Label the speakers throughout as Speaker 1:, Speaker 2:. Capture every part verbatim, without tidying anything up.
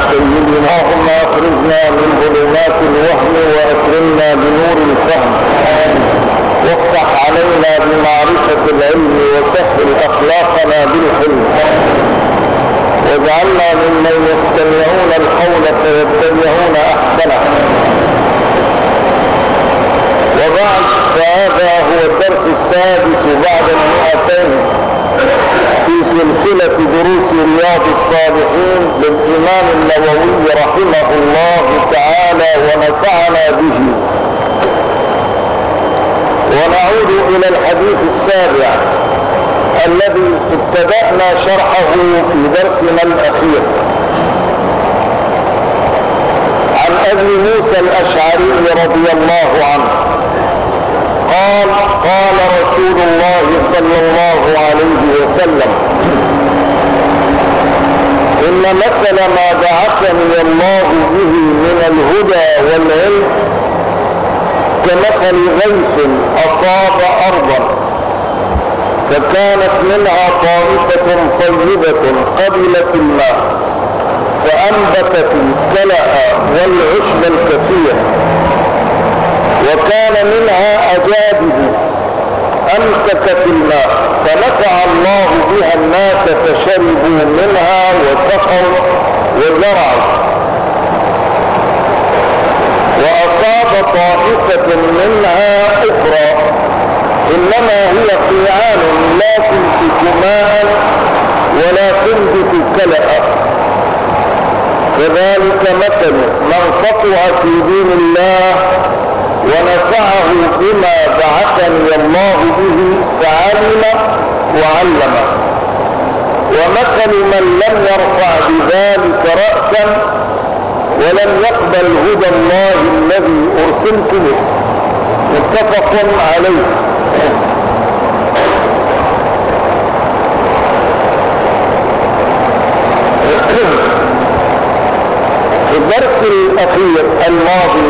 Speaker 1: سيدنا اللهم أخرجنا من ظلمات الوهم وأكرمنا بنور الفهم وافتح علينا بمعرفة العلم وسهل أخلاقنا بالحلم واجعلنا ممن يستمعون القول فيتبعون أحسنه. وبعد، فهذا هو الدرس السادس بعد المئتين في سلسلة دروس رياض الصالحين للإمام النووي رحمه الله تعالى ونفعنا به. ونعود إلى الحديث السابع الذي ابتدأنا شرحه في درسنا الأخير عن أبي موسى الأشعري رضي الله عنه قال: قال رسول الله صلى الله عليه وسلم: إن مثل ما بعثني الله به من الهدى والعلم كمثل غيث أصاب أرضا فكانت منها طائفة طيبة قبلت الماء فأنبتت الكلأ والعشب الكثير، وكان منها أجادب أمسكت الماء فنفع الله بها الناس فشربوا منها وسقوا وزرعوا. وأصاب طائفة منها أخرى إنما هي قيعان لا تمسك ماء ولا تنبت كلأ. كذلك مثل من فقه في دين الله ونفعه بما بعثني الله به فعلم وعلم، ومثل من لم يرفع بذلك رأسا ولم يقبل هدى الله الذي أرسلت به. متفق عليه. في الدرس الأخير الماضي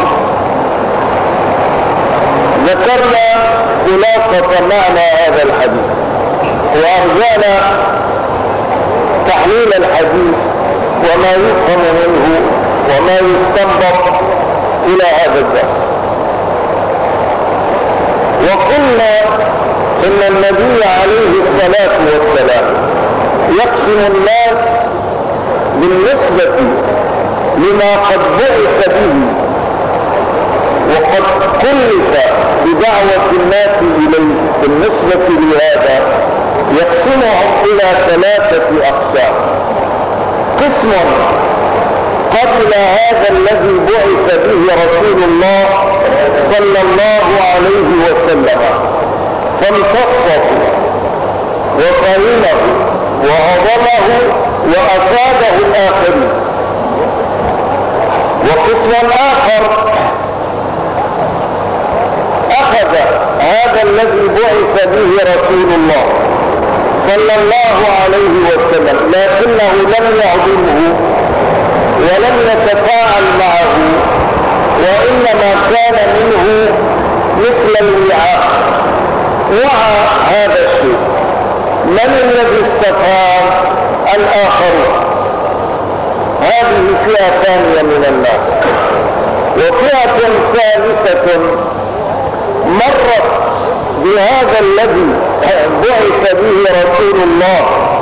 Speaker 1: ذكرنا خلاصة معنى هذا الحديث وأرجعنا تحليل الحديث وما يفهم منه وما يستنبط إلى هذا الدرس. وقلنا إن النبي عليه الصلاة والسلام يقسم الناس بالنسبة لما قد بعث به وقد كلف بدعوة الناس إليه بالنسبة لهذا يقسمهم إلى ثلاثة أقسام: قسم قبل هذا الذي بعث به رسول الله صلى الله عليه وسلم فامتصه وفهمه وهضمه وأفاده الآخرين. وقسم آخر أخذ هذا الذي بعث به رسول الله صلى الله عليه وسلم لكنه لم يهضمه ولم يتفاعل معه، وإنما كان منه مثل الوعاء، وعى هذا الشيء. من الذي استفاد؟ الآخرون. هذه فئة ثانية من الناس. وفئة ثالثة مرت بهذا الذي بعث به رسول الله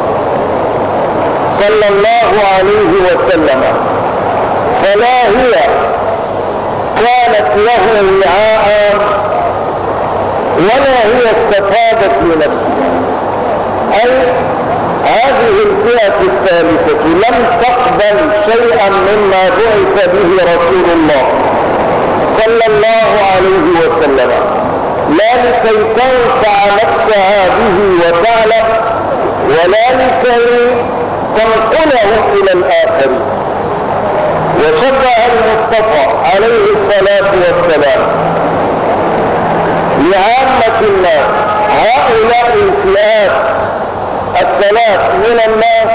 Speaker 1: صلى الله عليه وسلم فلا هي كانت له وعاء ولا هي استفادت لنفسها. أي هذه الفئة الثالثة لم تقبل شيئا مما بعث به رسول الله صلى الله عليه وسلم، لا لكي تنفع نفسها به وتعلم ولا لكي تنقله إلى الآخرين. وشبه المصطفى عليه الصلاة والسلام لعامة الناس هؤلاء الفئات الثلاث من الناس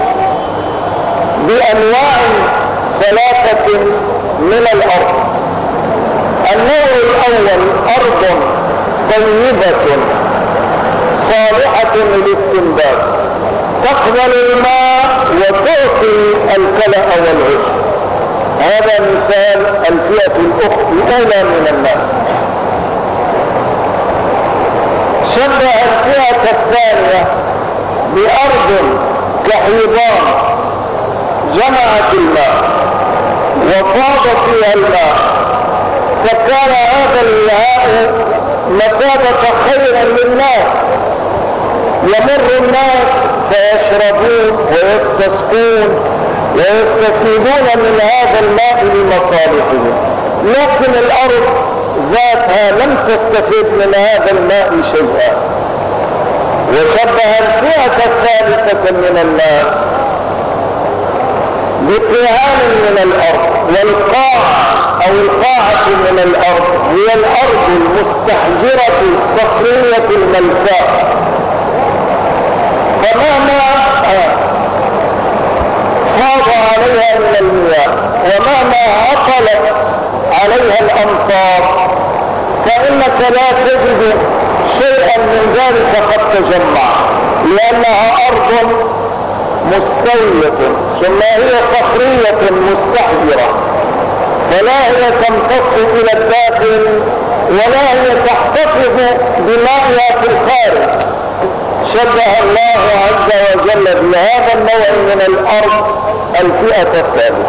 Speaker 1: بأنواع ثلاثة من الأرض. النوع الأول أرض طيبة صالحة للاستنبات تقبل الماء وتعطي الكلأ والعشب. مثال الفئة الأولى من الناس. شبه الفئة الثانية بأرض كحيضان جمعت الماء وفاض فيها الماء، فكان هذا الوعاء مثابة خير للناس، يمر الناس فيشربون ويستسقون ويستفيدون من هذا الماء لمصالحهم، لكن الأرض ذاتها لم تستفيد من هذا الماء شيئا. وشبه الفئة الثالثة من الناس بقيعان من الأرض، والقاع أو القاعة من الأرض هي الأرض المستحجرة الصخرية الملساء، فمهما فاض عليها من المياه ومهما عطلت عليها الأمطار فإنك لا تجد شيئا من ذلك قد تجمع، لأنها أرض مستوية ثم هي صخرية مستحجرة، فلا هي تمتص إلى الداخل ولا هي تحتفظ بمائها في الخارج. شبه الله عز وجل بهذا النوع من الأرض الفئة الثالثة.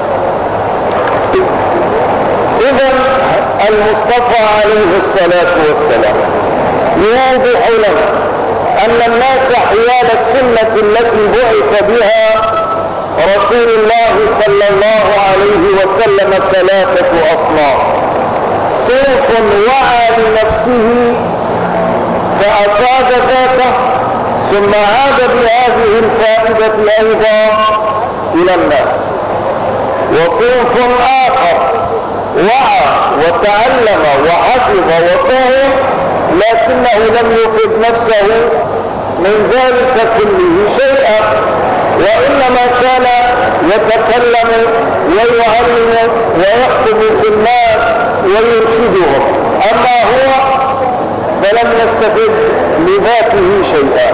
Speaker 1: إذن المصطفى عليه الصلاة والسلام يوضح لنا أن الناس حيال السنة التي بعث بها رسول الله صلى الله عليه وسلم ثلاثة أصناف: صنف وعى لنفسه فأفاد ذاته ثم عاد بهذه الفائدة أيضا إلى الناس، وصنف آخر وعى وتعلم وحفظ وفهم لكنه لم يفد نفسه من ذلك كله شيئا، وإنما كان يتكلم ويعلم ويخطب في الناس ويرشدهم، أما هو فلم يستفد لذاته شيئا.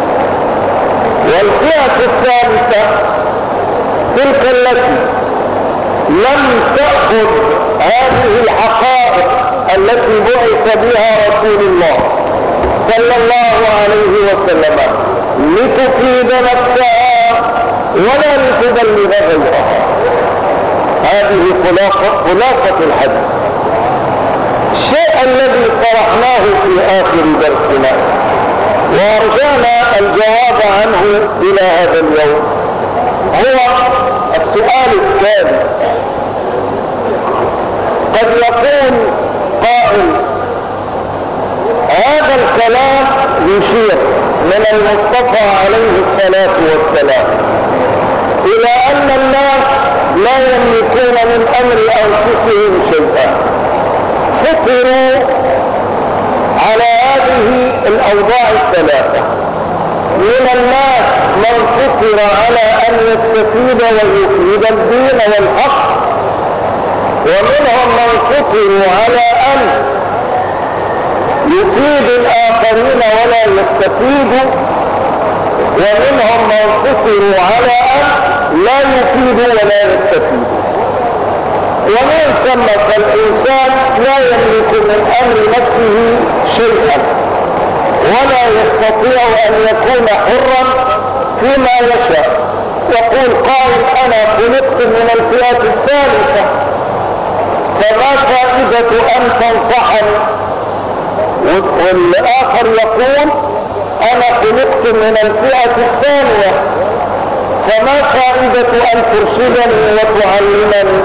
Speaker 1: والفئة الثالثة تلك التي لم تأخذ هذه الحقائق التي بعث بها رسول الله صلى الله عليه وسلم لتفيد نفسها ولا لتبلغ غيرها. هذه خلاصة الحديث. الشيء الذي طرحناه في آخر درسنا وأرجعنا الجواب عنه إلى هذا اليوم هو السؤال الثاني. قد يكون قائل هذا الكلام يشير من المصطفى عليه الصلاة والسلام إلى أن الناس لا يملكون من أمر أنفسهم شيئا، فكروا على هذه الأوضاع الثلاثة. من الناس من فكر على أن يستفيد ويفيد الدين والحق، ومنهم من فكروا على أن يفيد الآخرين ولا يستفيد، ومنهم من فكروا على أن لا يفيد ولا يستفيد. ومن ثم فالإنسان لا يملك من أمر نفسه شيئا ولا يستطيع أن يكون حرا فيما يشاء. يقول قائل أنا خلقت من الفئة الثالثة، فما فائدة أن تنصحني؟ والآخر يقول أنا خلقت من الفئة الثانية، فما فائدة أن ترشدني وتعلمني؟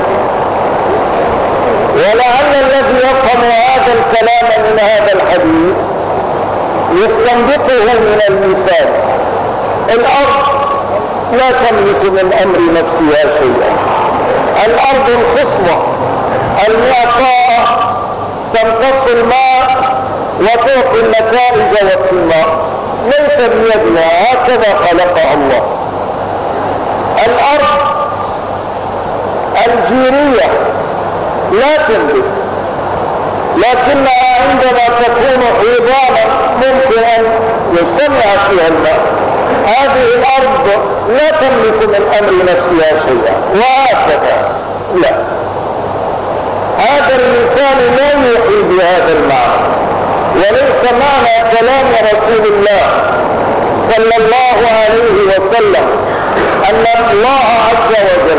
Speaker 1: ولعل الذي يفهم هذا الكلام من هذا الحديث يستنبطه من المثال. الأرض لا تملك من أمر نفسها شيئا. الأرض الخصبة المعطاء تمتص الماء وتعطي النتائج والثمار، ليس بيدها، هكذا خلقها الله. الأرض الجيرية لا تنبت، لكنها عندما تكون حيضانا ممكن أن يجتمع فيها الماء. هذه الأرض لا تملك من أمر نفسها شيئا، وهكذا لا. هذا المثال لا يوحي بهذا المعنى، وليس معنى كلام رسول الله صلى الله عليه وسلم أن الله عز وجل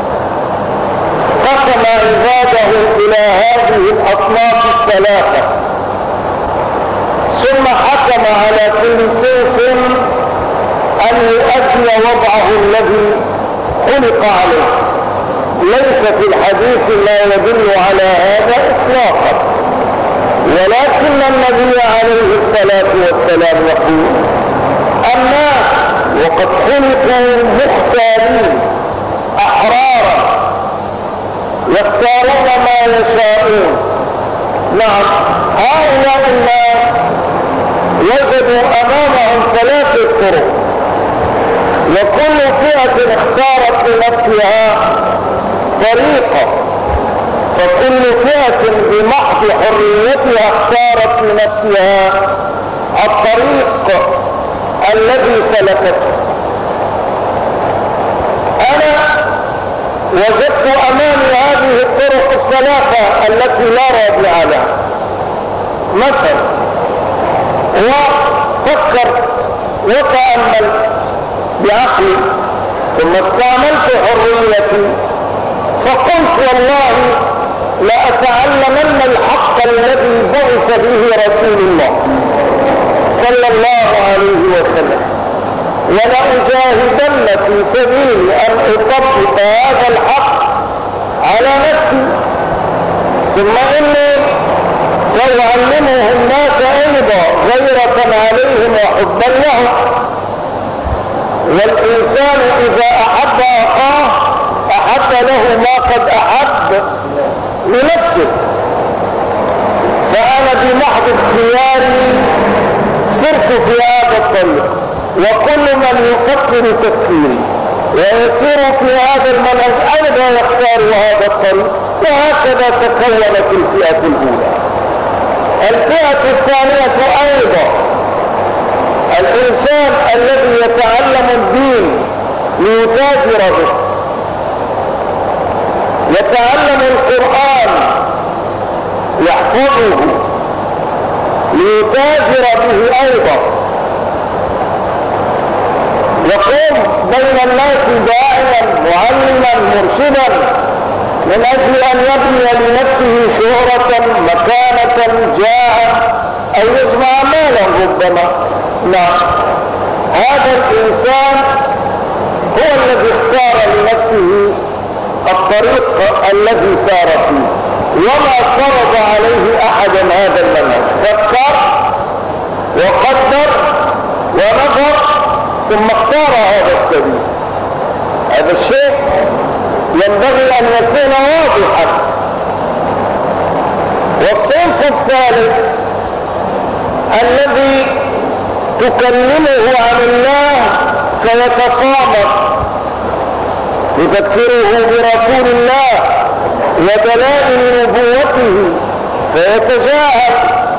Speaker 1: قسم عباده إلى هذه الأصناف الثلاثة ثم حكم على كل صنف أن يؤدي وضعه الذي خلق عليه. ليس في الحديث ما يدل على هذا إطلاقا، ولكن النبي عليه الصلاة والسلام يقول الناس وقد خلقوا مختارين أحرارا يختارون ما يشاءون. نعم، هؤلاء الناس وجدوا أمامهم ثلاث طرق، وكل فئة اختارت لنفسها طريقة، فكل فئة بمحض حريتها اختارت لنفسها الطريق الذي سلكته. أنا وجدت أمامي هذه الطرق الثلاثة التي لا رابع لها. مثلا وفكرت وتأملت بعقلي ثم استعملت حريتي فقلت والله لأتعلمن الحق الذي بعث به رسول الله صلى الله عليه وسلم، ولأجاهدن في سبيل أن أطبق هذا الحق على نفسي، ثم إني سأعلمه الناس أيضا غيرة عليهم وحبا لهم. والإنسان إذا أحب أخاه أحب له ما قد أحب لنفسه. فأنا بمحض اختياري سرت في هذا الطريق، وكل من يفكر تفكيري ويسير في هذا المنهج أيضا يختار هذا الطريق، وهكذا تكونت الفئة الأولى. الفئة الثانية أيضا الإنسان الذي يتعلم الدين ليتاجر به، يتعلم القرآن يحفظه ليتاجر به أيضا، يقوم بين الناس داعيا معلما مرشدا من أجل أن يبني لنفسه شهرة مكانة جاهة أو يجمع مالا ربما. نعم، هذا الإنسان هو الذي اختار لنفسه الطريق الذي سار فيه، وما فرض عليه أحدا هذا المنهج. فكر وقدر ونظر ثم اختار هذا السبيل. هذا الشيء ينبغي أن يكون واضحا. والصنف الثالث الذي تكلمه عن الله فيتصامت، تذكره برسول الله ودلائل نبوته فيتجاهل،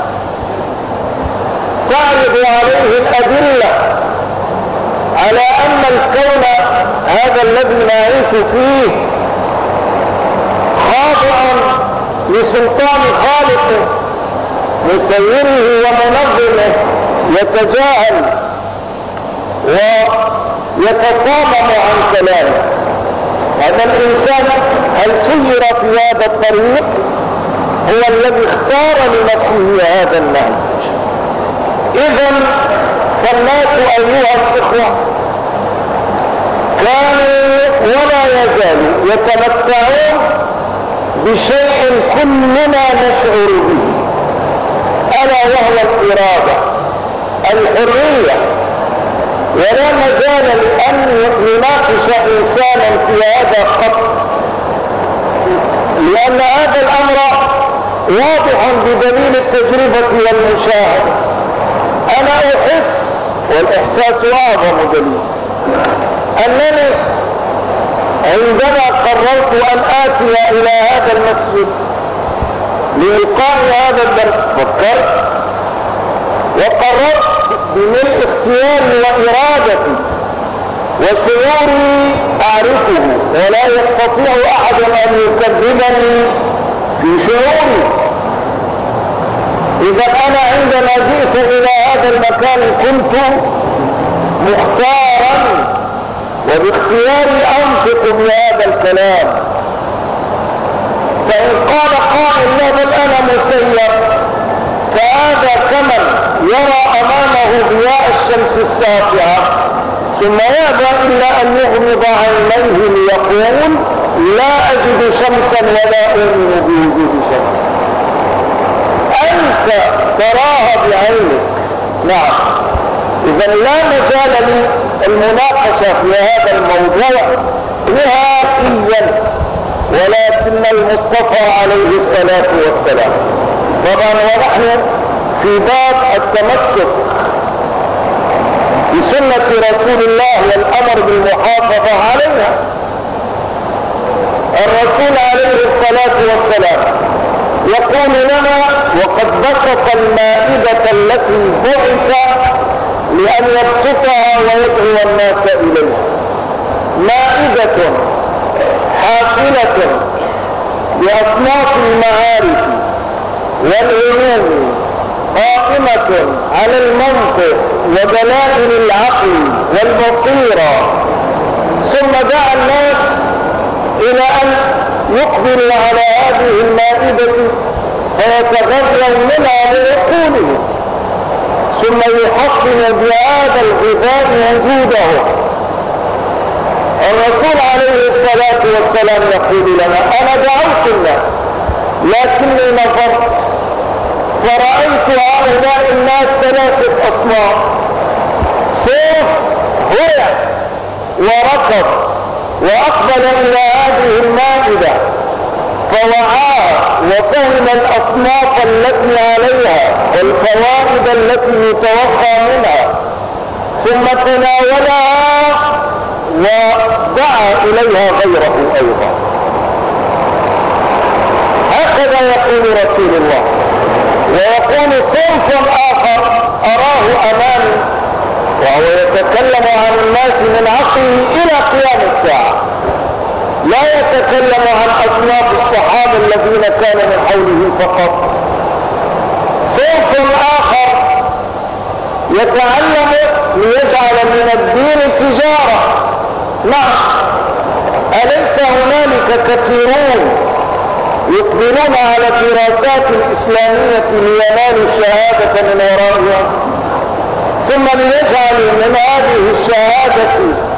Speaker 1: تعرض عليه الأدلة على أن الكون هذا الذي نعيش فيه خاضع لسلطان خالقه مسيره ومنظمه، يتجاهل ويتصامم عن كلامه. هذا الإنسان هل سير في هذا الطريق هو الذي اختار لنفسه هذا النهج. إذن فالناس أيها الإخوة كانوا ولا يزالوا يتمتعون بشيء كلنا نشعر به، ألا وهو الإرادة، الحرية. ولا مجال لأن يناقش إنسانا في هذا قط، لأن هذا الأمر واضح بدليل التجربة والمشاهدة. أنا أحس، والإحساس أعظم دليل، أنني عندما قررت أن آتي إلى هذا المسجد لإلقاء هذا الدرس فكرت وقررت بملء اختياري وإرادتي وشعوري أعرفه، ولا يستطيع أحد أن يكذبني في شعوري. إذا أنا عندما جئت إلى هذا المكان كنت مختارا وباختياري أنطق بهذا الكلام. فإن قال قائل لا بل أنا مسير، فهذا كمن يرى أمامه ضياء الشمس الساطعة ثم يأبى إلا أن يغمض عينيه ليقول لا أجد شمسا ولا أؤمن بوجود شمس. أنت تراها بعينك. نعم. إذا لا مجال للمناقشة في هذا الموضوع نهائيا، ولكن المصطفى عليه الصلاة والسلام طبعا ونحن في باب التمسك بسنة رسول الله والأمر بالمحافظة عليها. الرسول عليه الصلاة والسلام يقول لنا وقد بسط المائدة التي بعث لأن يبسطها ويدعو الناس إليها، مائدة حافلة بأصناف المعارف والعلوم قائمة على المنطق ودلائل العقل والبصيرة، ثم دعا الناس إلى أن يقبلوا على هذه المائدة فيتغذوا منها لعقولهم، ثم يحصن بهذا الغذاء وجوده. الرسول عليه الصلاة والسلام يقول لنا أنا دعوت الناس لكني نظرت فرأيت هؤلاء الناس ثلاثة أصناف، صنف هرع وركض وأقبل إلى هذه المائدة فوعاها وفهم الأصناف التي عليها والفوائد التي يتوقع منها، ثم تناولها ودعا إليها غيره أيضا. هكذا يقول رسول الله. ويقول صنف آخر أراه أمامي وهو يتكلم عن الناس من عصره إلى قيام الساعة، لا يتكلم عن أصناف الصحابة الذين كان من حوله فقط. صنف آخر يتعلم ليجعل من الدين تجارة. نعم، أليس هنالك كثيرون يقبلون على الدراسات الإسلامية لينالوا الشهادة من ورائها، ثم ليجعلوا من هذه الشهادة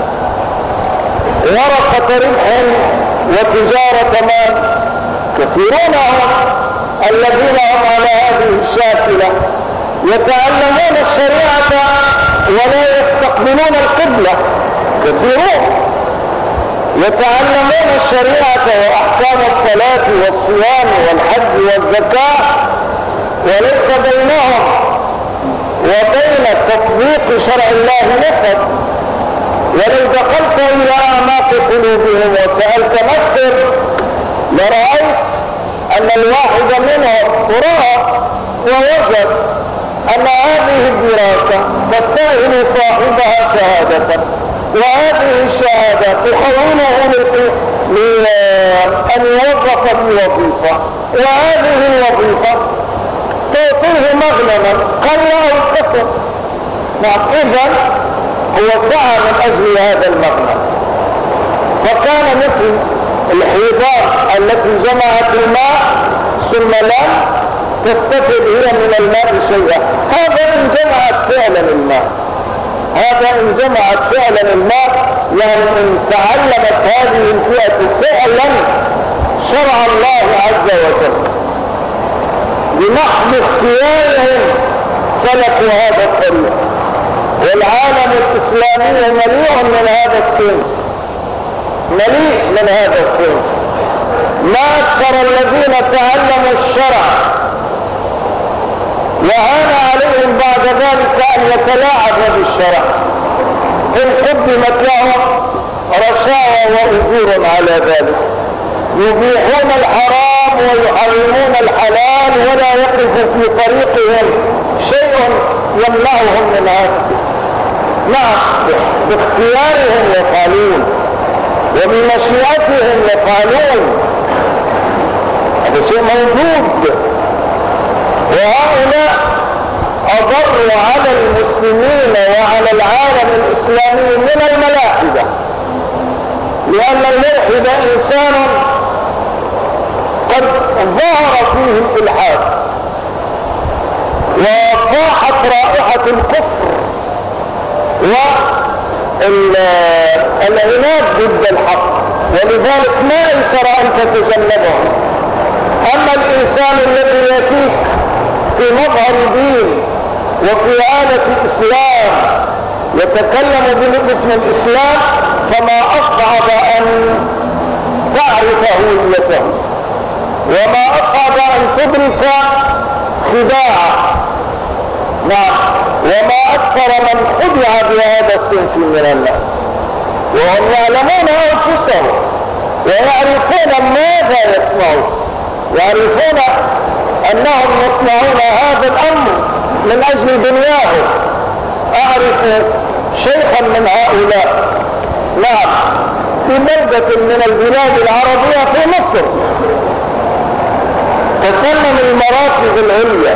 Speaker 1: ورقة ربح وتجارة مال؟ كثيرون هم الذين هم على هذه الشاكلة يتعلمون الشريعة ولا يستقبلون القبلة. كثيرون يتعلمون الشريعة وأحكام الصلاة والصيام والحج والزكاة وليس بينهم وبين تطبيق شرع الله نسب. ولو دخلت إلى أعماق قلوبهم وسألت نفسك لرأيت أن الواحد منهم رأى ووجد أن هذه الدراسة تستأهل صاحبها شهادة، وهذه الشهادة تحوله لأن يوظف في وظيفة، وهذه الوظيفة تعطيه مغنما قل أو كثر. إذن هو سعى من أجل هذا المغنم، فكان مثل الحيضان التي جمعت الماء ثم لم تستفد هي من الماء شيئا. هذا إن جمعت فعلا الماء، هذا إن جمعت فعلا الماء، يعني إن تعلمت هذه الفئة فعلا شرع الله عز وجل بمحض اختيارهم سلكوا هذا الطريق. والعالم الإسلامي مليء من هذا الصنف، مليء من هذا الصنف. ما أكثر الذين تعلموا الشرع وهان عليهم بعد ذلك أن يتلاعبوا بالشرع إن قدمت لهم رشاوى وأجور على ذلك. يبيحون الحرام ويحرمون الحلال ولا يقف في طريقهم شيء يمنعهم من هذا. نعم، باختيارهم يفعلون وبمشيئتهم يفعلون، هذا شيء موجود. وهؤلاء أضروا على المسلمين وعلى العالم الإسلامي من الملاحدة، لأن الملحد إنسان قد ظهر فيه الإلحاد وفاحت رائحة الكفر والعناد ضد الحق، ولذلك ما يسر أن تتجنبه. أما الإنسان الذي يفيك في مظهر دين وفي عادة الإسلام يتكلم باسم الإسلام، فما أصعب أن تعرف هويته، وما أصعب أن تدرك خداعه. نعم، وما أكثر من خدع بهذا الصنف من الناس، وهم يعلمون أنفسهم ويعرفون ماذا يصنعون، يعرفون أنهم يصنعون هذا الأمر من أجل دنياهم. أعرف شيخا من هؤلاء، نعم، في بلدة من البلاد العربية في مصر، تسمم المراكز العليا،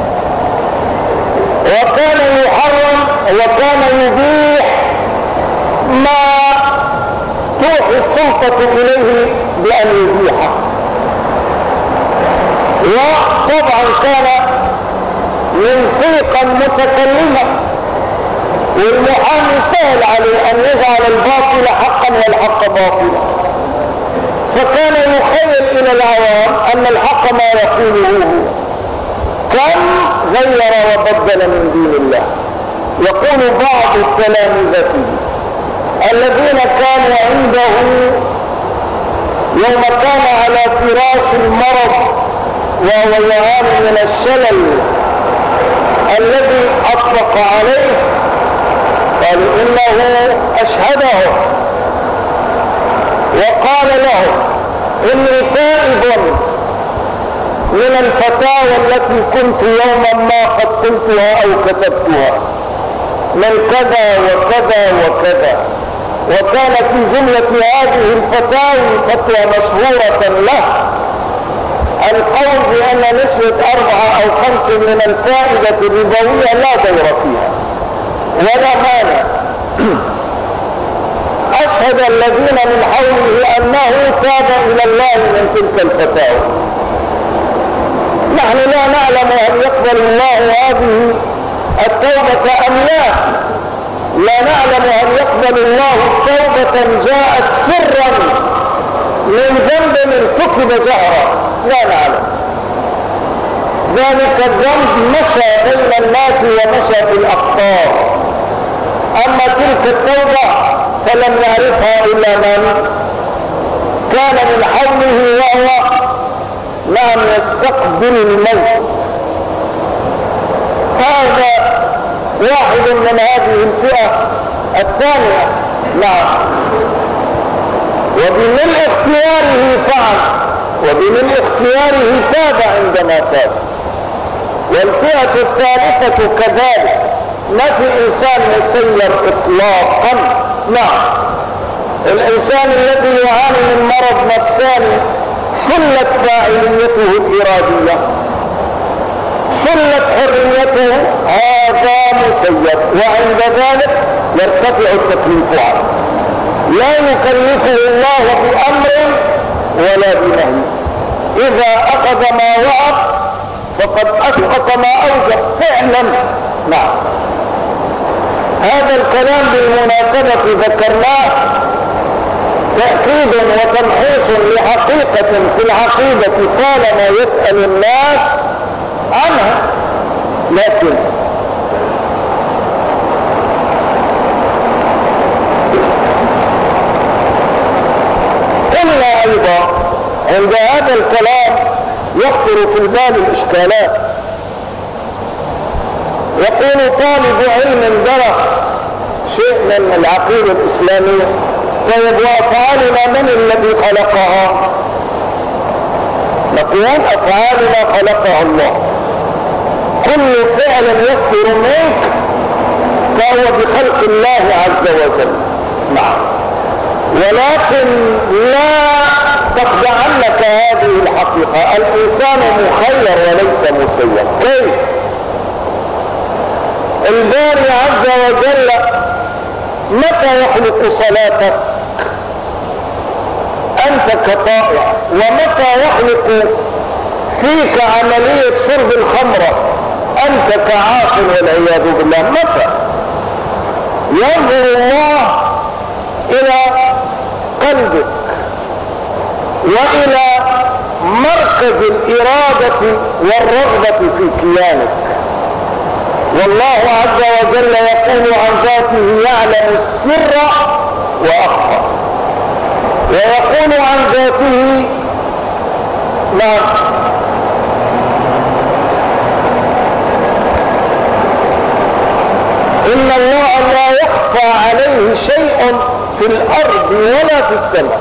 Speaker 1: وكان يحرم وكان يبيح ما توحي السلطة إليه بأن يبيحه. وطبعا كان منطقا متكلما، والمحامي سهل عليه أن يجعل الباطل حقا والحق باطلا، فكان يخيل إلى العوام أن الحق ما يقوله هو. كم غير وبدل من دين الله. يقول بعض تلامذته الذين كانوا عنده يوم كان على فراش المرض وهو يعاني من الشلل الذي أطلق عليه، قال إنه أشهده وقال له إني تائب من الفتاوى التي كنت يوما ما قد قلتها أو كتبتها من كذا وكذا وكذا. وكان في جملة هذه الفتاوى فتوى مشهورة له القول بأن نسبة أربعة أو خمس من الفائدة الربوية لا دور فيها ولا مانع. أشهد الذين من حوله أنه تاب إلى الله من تلك الفتاوى. نحن لا نعلم هل يقبل الله هذه التوبة أم لا، لا نعلم هل يقبل الله توبة جاءت سرا من ذنب ارتكب جهرا، لا نعلم. ذلك الذنب مشى بين الناس ومشى في الأقطار، أما تلك التوبة فلم يعرفها إلا من كان من حوله وهو نعم يستقبل الموت. هذا واحد من هذه الفئة الثانية، نعم، وبمن اختياره فعل وبمن اختياره تاب عندما تاب. والفئة الثالثة كذلك، ما في إنسان مسير إطلاقا. نعم، الإنسان الذي يعاني من مرض نفساني شلت فاعليته الإرادية، شلت حريته، هذا مسير، وعند ذلك يرتفع التكليف عنه. لا يكلفه الله بأمر ولا بنهي، إذا أخذ ما وعد فقد أسقط ما أوجب فعلا. نعم، هذا الكلام بالمناسبة ذكرناه تأكيد وتمحيص لحقيقة في العقيدة طالما يسأل الناس عنها. لكن قلنا أيضا عند هذا الكلام يخطر في البال الإشكالات. يقول طالب علم درس شيء من العقيدة الإسلامية، طيب وأفعالنا من الذي خلقها؟ نقول أفعالنا خلقها الله. كل فعل يصدر منك فهو بخلق الله عز وجل. نعم، ولكن لا تخدعنك هذه الحقيقة الانسان مخير وليس مسير. كيف؟ الباري عز وجل متى يخلق صلاتك انت كطائع، ومتى يخلق فيك عملية شرب الخمرة انت كعاقل والعياذ بالله؟ متى؟ ينظر الله الى قلبك والى مركز الارادة والرغبة في كيانك. والله عز وجل يقول عن ذاته يعلم السر واخفى، ويقول عن ذاته نعم إن الله لا يخفى عليه شيء في الأرض ولا في السماء.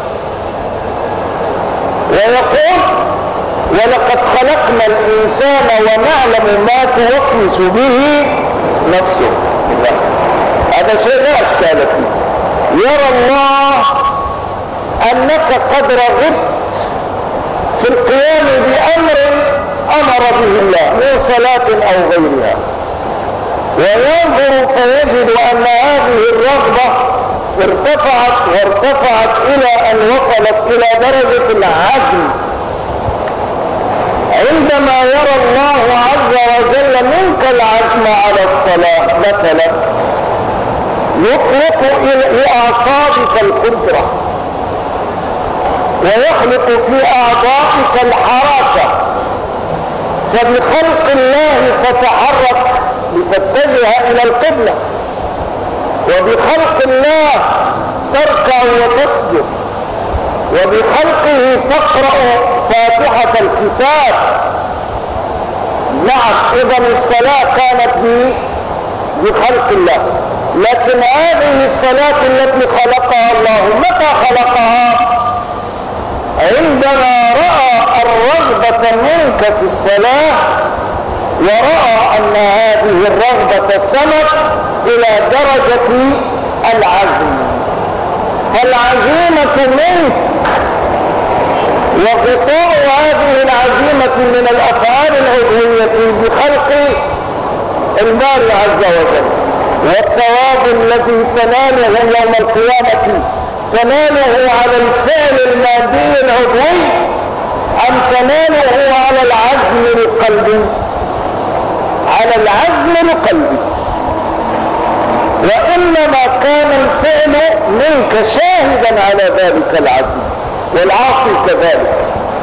Speaker 1: ويقول ولقد خلقنا الإنسان ونعلم ما توسوس به نفسه. هذا شيء لا أشكال فيه. يرى الله أنك قد رغبت في القيام بأمر أمر به الله من صلاة أو غيرها، وينظر فيجد أن هذه الرغبة ارتفعت وارتفعت إلى أن وصلت إلى درجة العزم. عندما يرى الله عز وجل منك العزم على الصلاة مثلا يخلق لأعصابك القدرة ويخلق في أعضائك الحركة، فبخلق الله تتحرك لتتجه إلى القبلة، وبخلق الله تركع وتسجد، وبخلقه تقرأ فاتحة الكتاب. نعم إذا الصلاة كانت بخلق الله، لكن هذه الصلاة التي خلقها الله متى خلقها؟ عندما رأى الرغبة منك في الصلاة ورأى أن هذه الرغبة سمت إلى درجة العزم، فالعزيمة منك وغطاء هذه العزيمة من الأفعال العضوية بخلق الباري عز وجل، والثواب الذي تناله يوم القيامة تناله على الفعل المادي العضوي أم تناله على العزم القلبي؟ على العزم القلبي. وإنما كان الفعل منك شاهدا على ذلك العزم، والعاصي كذلك.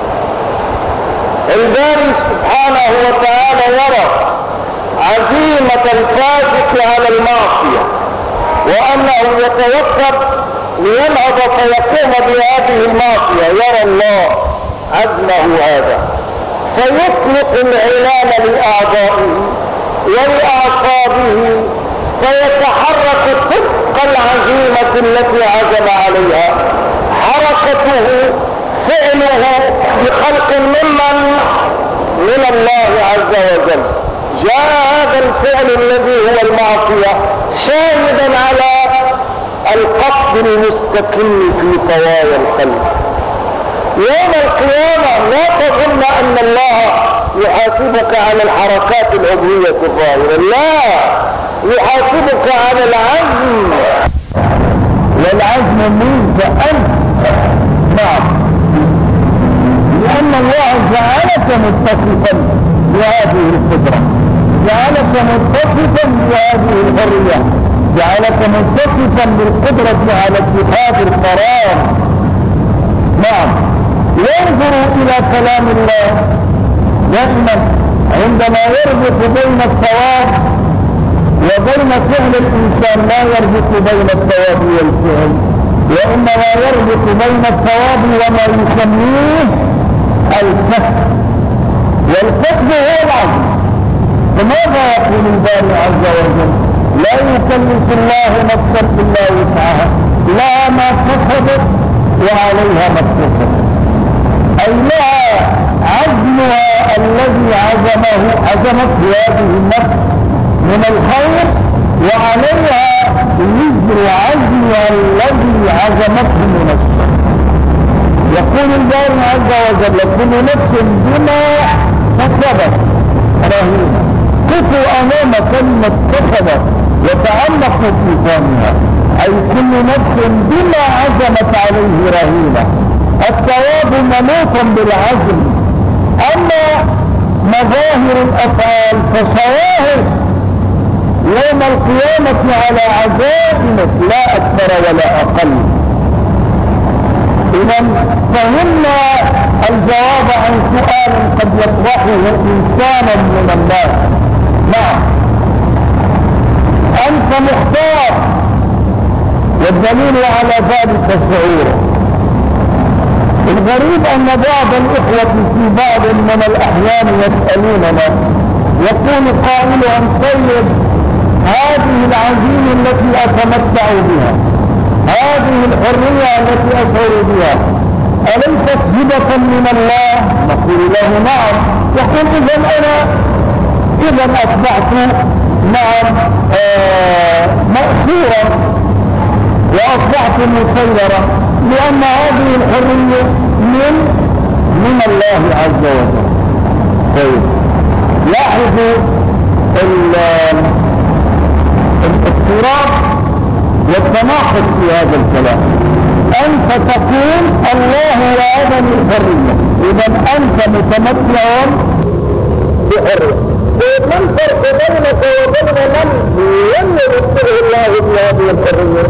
Speaker 1: الباري سبحانه وتعالى يرى عزيمة الفاسق على المعصية وأنه يتوكل لينهض فيقوم بهذه المعصية، يرى الله عزمه هذا فيطلق العلام لأعضائه ولأعصابه فيتحرك طبق العزيمة التي عزم عليها. حركته فعله بخلق ممن من الله عز وجل. جاء هذا الفعل الذي هو المعصية شاهدا على القصد المستقل في طوايا القلب. يوم القيامة لا تظن أن الله يحاسبك على الحركات العضوية الظاهرة، لا، يحاسبك على العزم، والعزم منك أنت. نعم، لأن الله جعلك متصفا بهذه القدرة، جعلك متصفا بهذه الحرية، جعلك متصفا بالقدرة على اتخاذ القرار. نعم، ينظر إلى كلام الله دائما عندما يربط بين الثواب وبين فعل الإنسان، لا يربط بين الثواب والفعل، وإنما يربط بين الثواب وما يسميه الكسب، والكسب هو العزم. فماذا يقول الباري عز وجل؟ لا يكلف الله نفسا إلا وسعها، لها ما كسبت وعليها ما اكتسبت، أي لها عزمها الذي عزمه عزمت بهذه النفس من الخير، وعليها وزر عزمها الذي عزمته من الشر. يقول الله عز وجل كل نفس بما كسبت رهينة. قفوا أمام كلمة كسبت وتعلقوا في ثانيها، أي كل نفس بما عزمت عليه رهينة. الثواب منوط بالعزم، أما مظاهر الأفعال فشواهد يوم القيامة على عزائمك لا أكثر ولا أقل. إذا فهمنا الجواب عن سؤال قد يطرحه إنسانا من الناس. نعم أنت مختار، والدليل على ذلك الشعور. الغريب أن بعض الإخوة في بعض من الأحيان يسألوننا، يقول قائلهم طيب هذه العزيمة التي أتمتع بها، هذه الحرية التي أشعر بها، أليست هبة من الله؟ نقول له نعم. يقول إذا أنا إذا أصبحت نعم آه مأسورا وأصبحت مسيرا، لأن هذه الحرية من من الله عز وجل. طيب لاحظوا الاضطراب والتناقض في هذا الكلام. أنت تقول الله وعدم الحرية، إذا أنت متمتع بحرية. ما الفرق بينك وبين من لم يمثله الله بهذه الحرية؟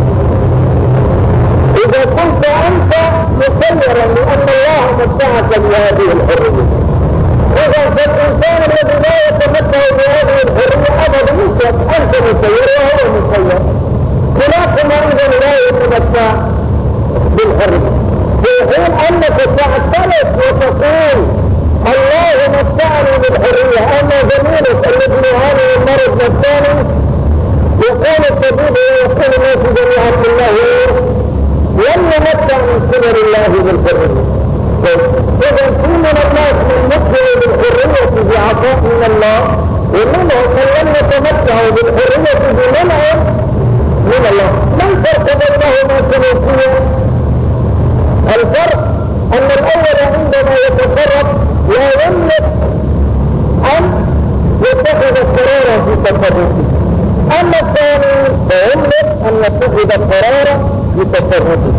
Speaker 1: إذا كنت أنت مسيرا لأن الله متعك بهذه الحرية، إذا فالإنسان الذي لا يتمتع بهذه الحرية أبدا يشرك، أنت مسير وهو مسير، خلافنا إذا لا يتمتع بالحرية. في حين أنك تعترف وتقول الله متعني بالحرية، أما زميلك الذي يعاني من مرض نفساني يقول الطبيب ويقول الناس جميعا بالله لم يمتع من قبل الله بالحرية. إذا في من الناس من متع بالحرية بعطاء من الله، ومنهم من لم يتمتعوا بالحرية بمنع من الله. ما الفرق بينهما سلوكيا؟ الفرق أن الأول عندما يتصرف لا يملك أن يتخذ قرارا في تصرفه، أما الثاني فيملك أن يتخذ قرارا في تصرفه.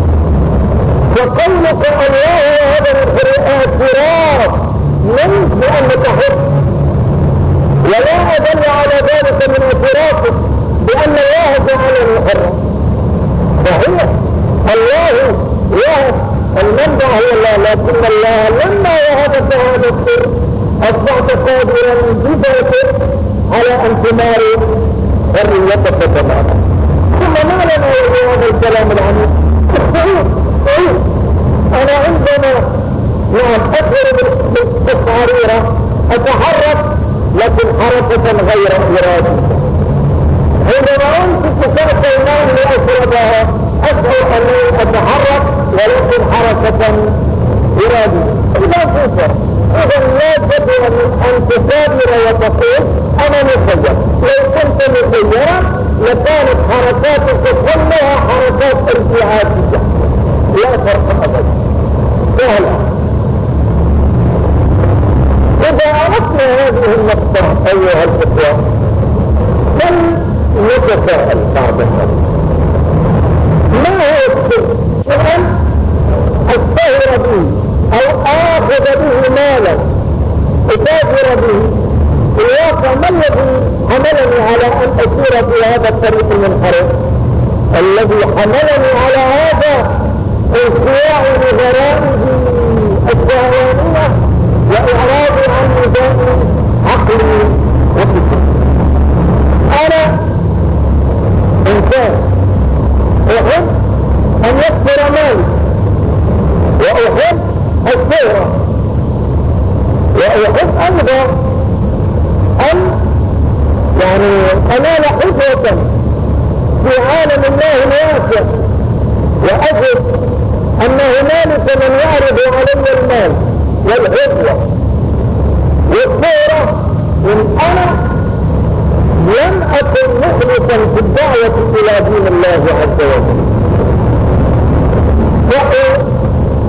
Speaker 1: وقولك الله هذا الاعتراف منك بأنك حر، ولا أدل على ذلك من اعترافك بأن الله جعلني حرا. صحيح الله يهب، المنبع هو الله، لكن الله لما وهبك هذا السر أصبحت قادرا بذاتك على أن تمارس حريتك تماما. ثم ما لنا هذا الكلام العميق؟ صحيح أنا عندما نعم أخرج بالقصعريرة أتحرك لكن حركة غير إرادية. عندما أمسك كأس الماء لأشربها أشعر أني أتحرك ولكن حركة إرادية. إذا كنت إذا لا تدر من أن تسابر وتقول أنا مسير. لو كنت مسيرا لكانت حركاتك كلها حركات ارتعاشية، لا فرق أبدا. سهلة. إذا عرفنا هذه النقطة أيها الإخوة فلنتساءل بعض الناس، ما هو السر أن أستهر به أو آخذ به مالا أتاجر به؟ في الواقع ما الذي حملني على أن أسير في هذا الطريق المنحرف؟ الذي حملني على هذا انخياع لغرائزي الشهوانية وإعراضي عن نظام عقلي وفكري. أنا إنسان أحب أن يكثر مالي، وأحب الشهرة، وأحب أيضا أن يعني أنال حجة في عالم الله الواسع، وأجد أن هنالك من يعرض علي المال والعزوة والشهرة، إن أنا لم أكن مخلصا في الدعوة إلى دين الله عز وجل.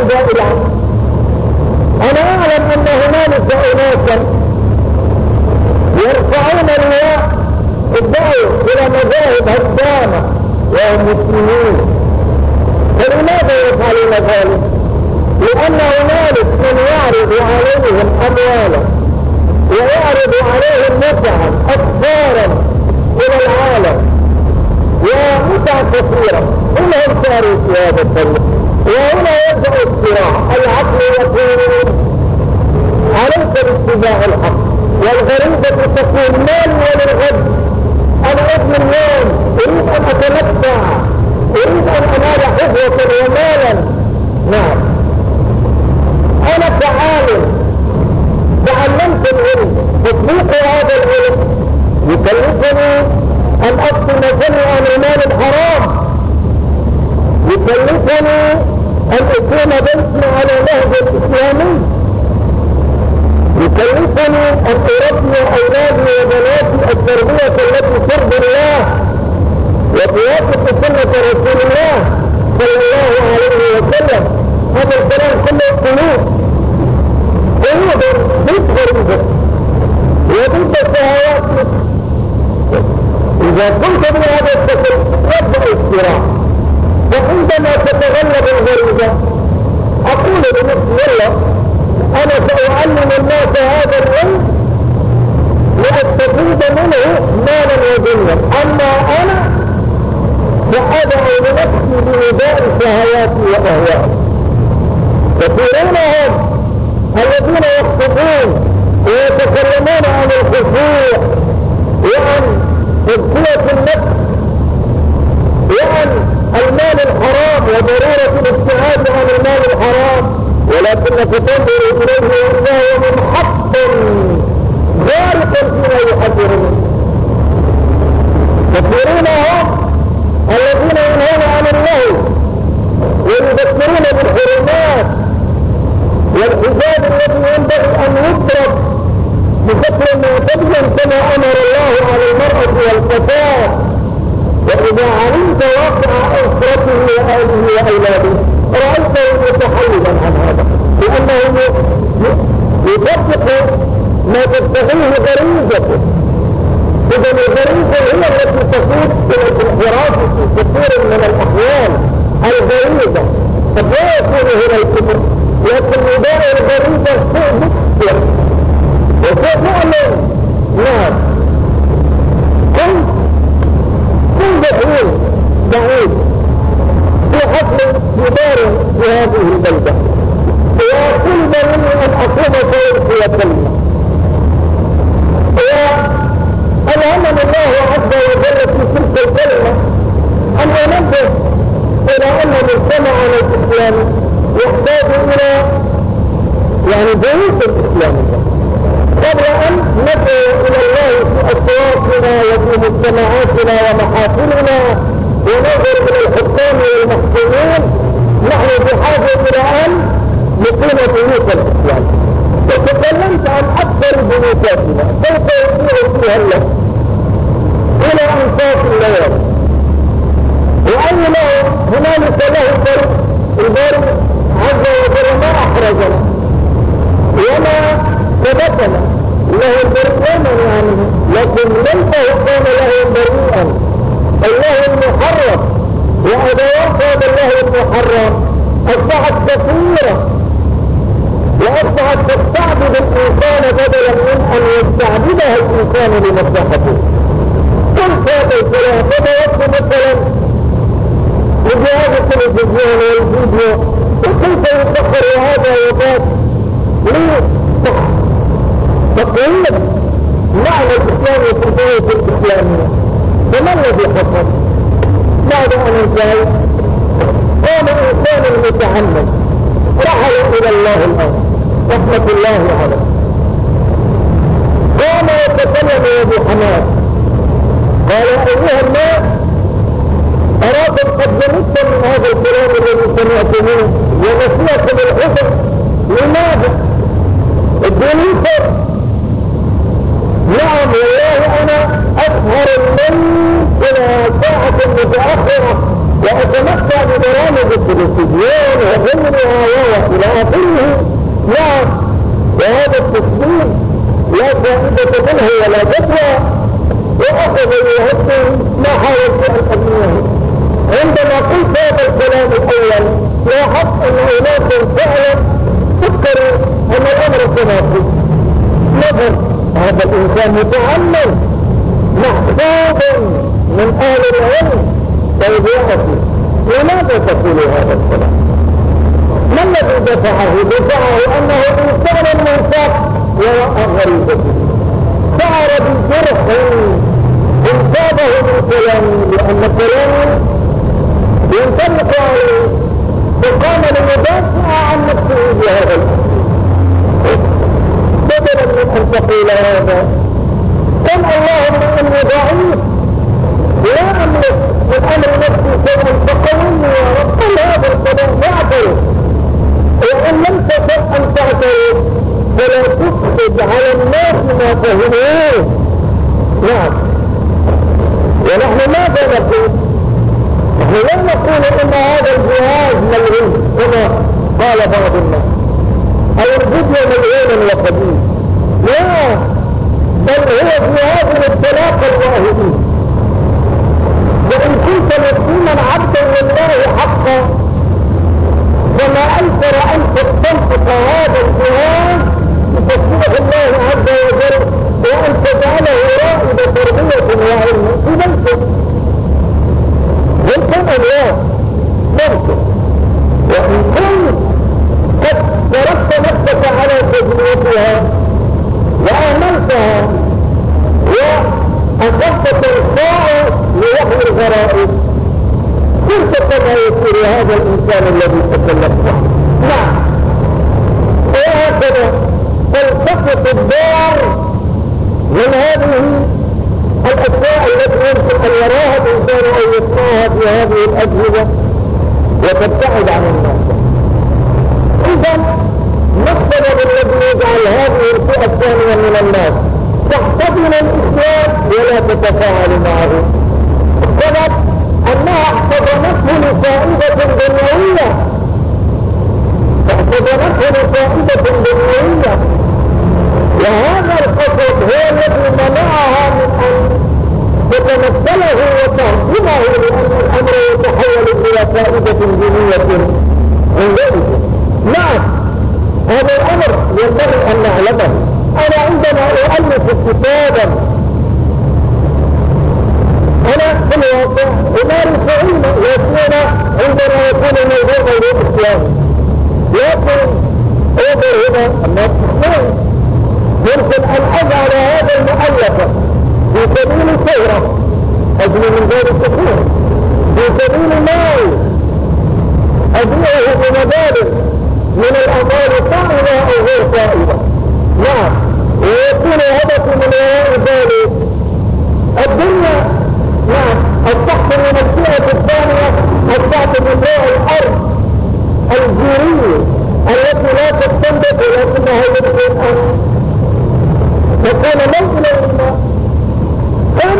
Speaker 1: النداء العام. انا اعلم ان هنالك اناسا يرفعون الرياء الدعوة الى مذاهب هدامة وهم مسلمين. فلماذا يفعلون ذلك؟ لان هنالك من يعرض عليهم اموالا ويعرض عليهم متعا اكثارا الى العالم ومتع كثيرة، انهم صاروا في هذا الطريق. وهنا يبدأ الصراع. العقل يقول عليك باتباع الحق، والغريبة تقول مال وللغد. انا ابن اليوم اريد ان اتمتع، اريد ان انال حظوة ومالا. نعم، انا كعالم تعلمت العلم، تطبيق هذا العلم يكلفني ان اقضي مثلي عن المال الحرام، يكلفني ان اقيم بيتي على نهج الاسلامي، يكلفني ان اربي اولادي وبناتي التربية التي ترضي الله وتوافق سنة رسول الله صلى الله عليه وسلم. هذا الكلام كله قلوب قلوب ضد غريزة وضد الشهوات. اذا كنت بهذا الشكل يبدأ الصراع. وعندما تتغلب الغريزة اقول لنفسي يلا انا سأعلم الناس هذا العلم لأستفيد منه مالا ودنيا، اما انا فأدعو لنفسي بنداء شهواتي واهوائي. كثيرون هم الذين يخطبون ويتكلمون عن الخشوع وعن تزكية النفس وعن المال الحرام وضرورة الابتعاد عن المال الحرام، ولكنك تنظر إليه وإنه منحط غارق فيما يحذر منه. كثيرون هم الذين ينهون عن الله ويذكرون بالحرمات والحجاب الذي ينبغي أن يضرب بشكل معتدل كما أمر الله على المرأة والفتاة. وإذا علمت واقع أسرته وأهله وأولاده رأيته متحيزا عن هذا، لأنه يطبق ما تبتغيه غريزته. إذا الغريزة هي التي تقود إلى الانحراف في كثير من الأحيان. الغريزة قد لا يكون هنا الكبر، لكن نداء الغريزة شيء مكثر وشيء مؤلم. نعم، كنت كنت بعيد بعيد في حفل كبار في هذه البلدة، وطلب مني ان اقوم فوق كلمة، والهمني الله عز وجل في تلك الكلمة ان انبه الى ان مجتمعنا الاسلامي يحتاج الى يعني بيوت الاسلامية قبل ان ندعو الى الله في اصواتنا وفي مجتمعاتنا ومحافلنا وننظر الى الحكام والمحكومين. نحن بحاجة الى ان نقيم بيوت الاسلام. وتكلمت عن اكثر بيوتاتنا كيف يصير فيها الله الى انصاف الليالي، واي له هنالك له فرق. الباري عز وجل ما احرجنا وما ثبتنا له بريئا عنه، لكن ليس كان له بريئا. الله المحرم وادوات هذا الله المحرم اصبحت كثيرة واصبحت تستعبد الانسان بدلا من ان يستعبدها الانسان لمصلحته. قلت هذا الكلام فبوقت مثلا لجهاز التلفزيون والفيديو وكيف يسخر هذا وذاك لتقويم معنى الاسلام وتقوية الاسلامية. فما الذي حصل بعد ان انتهى؟ قام انسان متعمد رحل الى الله الان رحمة الله عليه، قام يتكلم ابو حماد قال ايها الناس اراد قد جمدت من هذا الكلام الذي سمعتموه ونسيكم الحزن. لماذا؟ ادوني فرق. نعم والله انا اسهر الليل الى ساعة متأخرة وأتمتع ببرامج التلفزيون وغيرها وإلى آخره. نعم، وهذا التصوير لا فائدة منه ولا فتوى، وأخذ يهدي ما حاولت أن أبنيه. عندما قلت هذا الكلام الأول لاحظت أن أولاد فعلا فكروا أن الأمر كما قلت. نظر هذا الإنسان متعلم محفوظ من أهل العلم توضيحه، لماذا تقول هذا الكلام؟ ما الذي دفعه؟ دفعه أنه إنسان منساق وراء غريزته، شعر بجرح انتابه من كلامه، لأن كلامه ينطلق عليه، فقام ليدافع عن نفسه بهذا الأمر. بدلا من أن تقول هذا قل اللهم إني ضعيف لا أملك من أمر نفسي شيئا فقومني يا رب. قل هذا الكلام واعترف، وإن لم تستطع أن تعترف فلا تفسد على الناس ما فهموه. نعم، ونحن ماذا نقول؟ نحن لا نقول إن هذا الجهاز ملعون كما قال بعض الناس، أو الفيديو ملعون وقديم، لا، بل هو جهاز للطلاق الواهبين. وإن كنت مسلما عبدا لله حقا فما أيسر أن تستنطق هذا الجهاز بتسبيح الله عز وجل، وأن تجعله رائد تربية وعلم في بيتك. ممكن الله ممكن، وإن كنت قد تركت نفسك على تجربتها وآمنتها وأخذت تنفع لوحي الغرائب، كنت كما يصير هذا الإنسان الذي تكلمت. نعم، وهكذا تلتقط الدار من هذه الأشياء التي يمكن أن يراها الإنسان أو يسمعها في هذه الأجهزة وتبتعد عن الناس. إذا ما السبب الذي يجعل هذه الفئة الثانية من الناس تحتضن الإسلام ولا تتفاعل معه؟ السبب أنها احتضنته لفائدة دنيوية، احتضنته لفائدة دنيوية، وهذا القصد هو الذي منعها من أن تتمثله وتهضمه، لأن الأمر يتحول إلى فائدة دينية من ذلك. نعم، هذا الأمر ينبغي أن نعلمه. أنا عندما أؤلف كتابا أنا في الواقع أمارس علما، يكون عندما يكون الموضوع موضوع إسلامي، لكن أوضع هنا الناس إسلامي. يمكن أن أجعل هذا المؤلف في سبيل شهرة أجل من ذلك الشهرة، في سبيل مال أبيعه بمبالغ من الأموال طائلة أو غير طائلة. نعم، ويكون هدفي من وراء ذلك الدنيا. نعم، التحت من الفئة الثانية، التحت من نوع الأرض الجيرية التي لا تستنبط، ولكنها يمكن أن تكون منزلا للناس. كم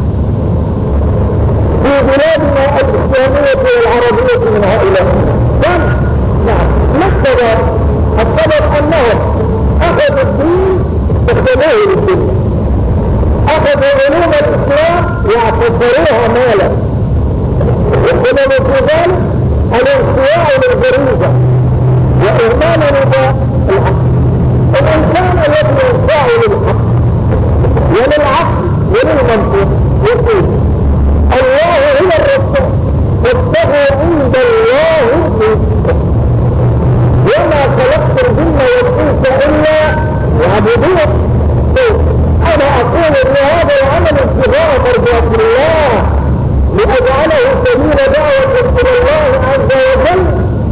Speaker 1: في بلادنا الإسلامية والعربية من هؤلاء؟ كم؟ نعم، ما السبب؟ السبب أنهم أخذوا الدين استخدموه للدنيا، أخذوا علوم الإسلام واعتبروها مالا، والسبب في ذلك الانصياع للغريزة وإهمال نداء الحق. الإنسان الذي ينصاع للحق وللعقل وللمنطق يقول الله هو الرسول واتقوا عند الله الرسول، وما خلقت الجن والإنس إلا يعبدون. أنا أقول أن هذا العمل ابتغاء مرضات الله لأجعله سبيل دعوة إلى الله عز وجل.